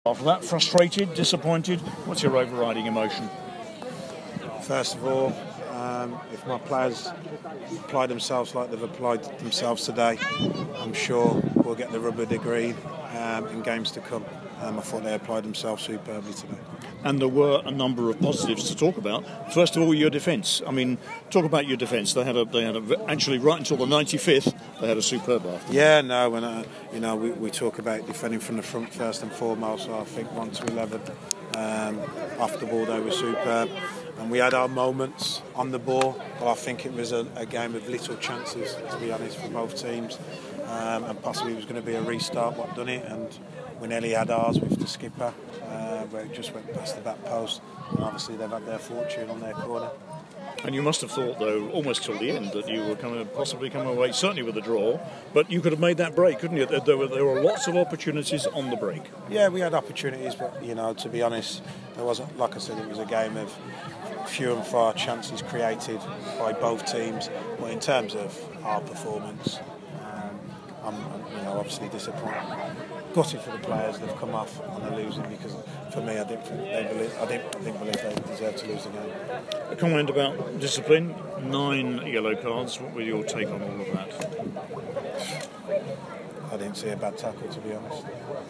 After that, frustrated, disappointed, what's your overriding emotion? First of all, if my players apply themselves like they've applied themselves today, I'm sure we'll get the rubber degree in games to come. I thought they applied themselves superbly today. And there were a number of positives to talk about. First of all, your defence. I mean, talk about your defence. They had actually right until the 95th. They had a superb after. Yeah, no, when we talk about defending from the front first and foremost. So I think 1 to 11 off the ball they were superb, and we had our moments on the ball. But I think it was a game of little chances, to be honest, for both teams, and possibly it was going to be a restart. What done it, and we nearly had ours with the skipper, where it just went past the back post. And obviously they've had their fortune on their corner. And you must have thought, though, almost till the end, that you were possibly come away, certainly with a draw, but you could have made that break, couldn't you? There were lots of opportunities on the break. Yeah, we had opportunities, but, to be honest, there wasn't, like I said, it was a game of few and far chances created by both teams. But in terms of our performance, I'm obviously disappointed. Gutted for the players. They've come off on a losing, because for me, I didn't believe they deserved to lose the game. A comment about discipline. 9 yellow cards. What were your take on all of that? I didn't see a bad tackle, to be honest.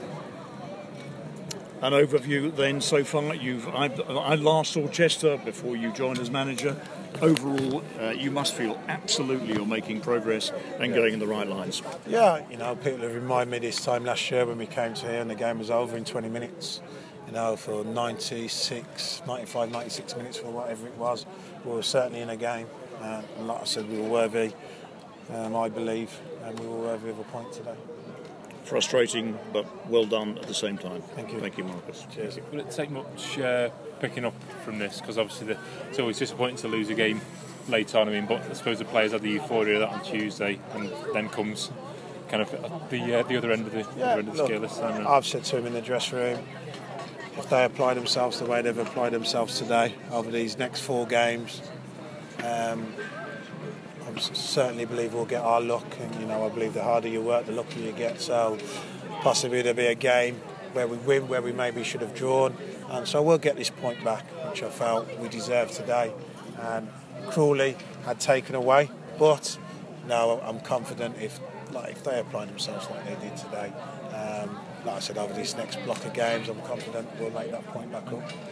An overview then so far. I last saw Chester before you joined as manager. Overall, you must feel absolutely you're making progress and going in the right lines. Yeah, people have reminded me this time last year when we came to here and the game was over in 20 minutes. For 95, 96 minutes, for whatever it was, we were certainly in a game. And like I said, we were worthy, I believe, and we were worthy of a point today. Frustrating, but well done at the same time. Thank you. Thank you, Marcus. Cheers. Will it take much picking up from this? Because obviously it's always disappointing to lose a game late on. But I suppose the players had the euphoria of that on Tuesday, and then comes kind of the other end of the scale this time around. I've said to him in the dressing room, if they apply themselves the way they've applied themselves today over these next 4 games, I certainly believe we'll get our luck, and I believe the harder you work, the luckier you get. So possibly there'll be a game where we win, where we maybe should have drawn, and so we'll get this point back, which I felt we deserved today, and Crawley had taken away. But no, I'm confident if they apply themselves like they did today, like I said, over this next block of games, I'm confident we'll make that point back up.